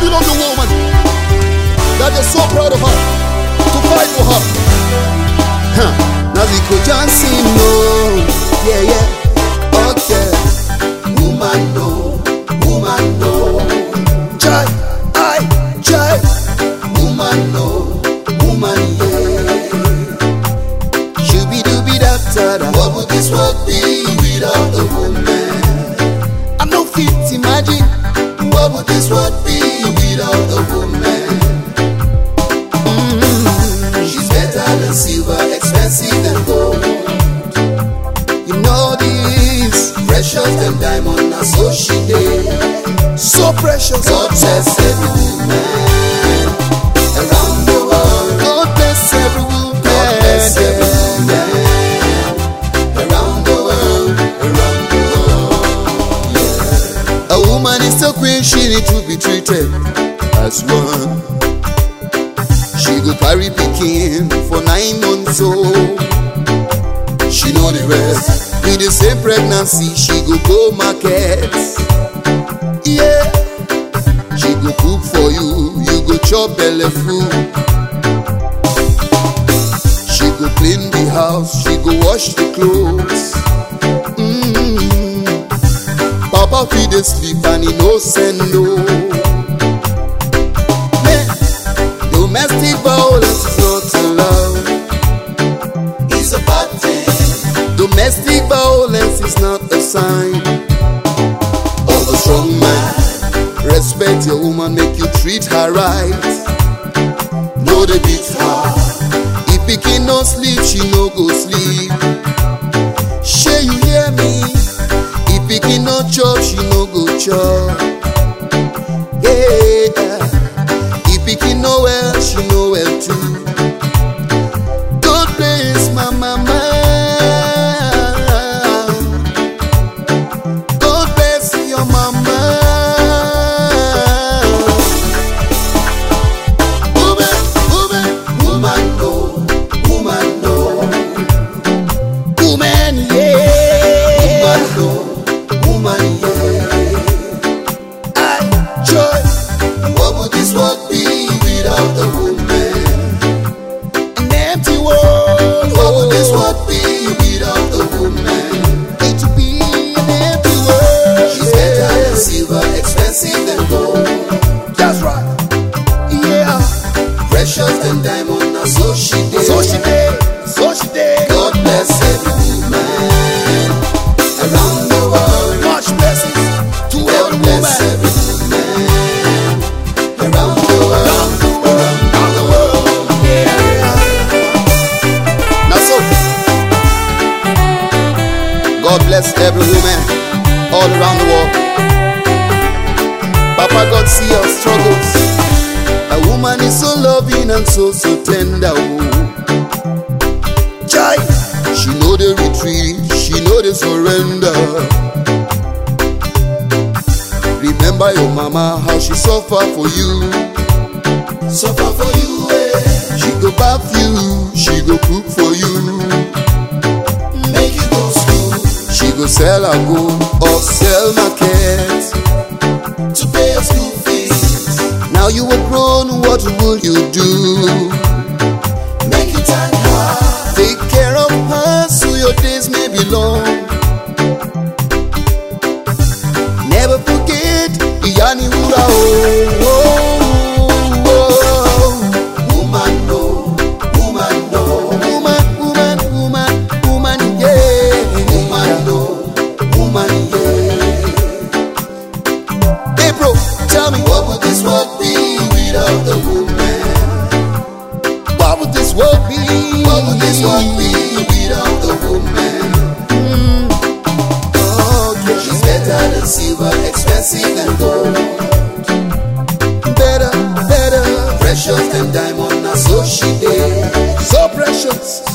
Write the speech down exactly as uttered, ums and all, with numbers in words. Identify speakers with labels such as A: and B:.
A: you love your woman, that you're so proud of her, to fight for her. Huh. Naziko Johnson, no, yeah, yeah, okay. Woman, no, woman, no. Jai, I, Jai. Woman, no, woman, yeah. Shooby-dooby-da-da-da. What would this world be without a woman? I'm no fit to imagine. What would this world be without a woman? Mm-hmm. She's better than silver, expensive than gold. You know this, precious than diamond, now so she did. So precious. God bless every woman around the world. God bless every woman. God bless every woman around the world, around the world. Yeah. A woman is so queen, she need to be treated as one. She go carry pikin for nine months old. She know the rest. With the same pregnancy, she go go market. Yeah, she go cook for you, you go chop belly food. She go clean the house, she go wash the clothes. Mm-hmm. Papa feed the sleep and he no send no. Man, domestic violence is not allowed. It's a bad thing. Domestic violence is not a sign of a strong man. Respect your woman, make you treat her right. No dey beat her. If pikin no sleep, she no go sleep. Shey you hear me? If pikin no chop, she no go chop. Yeah. If pikin no well, she no well too. God bless my mama. God bless your mama. Precious than diamond, now so she did. So she did, so she did. God bless every woman around the world. Much blessings to every woman. Every woman around the world, around the world, around the world. Yeah. Now so, God bless every woman all around the world. Papa God see our struggles. A woman is so loving and so, so tender, oh. Jai, she know the retreat, she know the surrender. Remember your mama, how she suffer for you. Suffer for you, eh. She go bath you, she go cook for you. Make you go school. She go sell her gold or sell market to pay your school fees. Now you are grown, what will you do? Make it time hard. Take care of her so your days may be long. Never forget Iyani Wura, oh, oh, oh. Woman, no, woman, no. Woman, woman, woman, woman, yeah. Woman, no, woman, yeah. Hey bro, tell me, what would this world be without the woman? What would this world be? What would this world be without the woman? Mm. Okay. She's better than silver, expensive than gold. Better, better, precious than diamond, now so she did. So precious.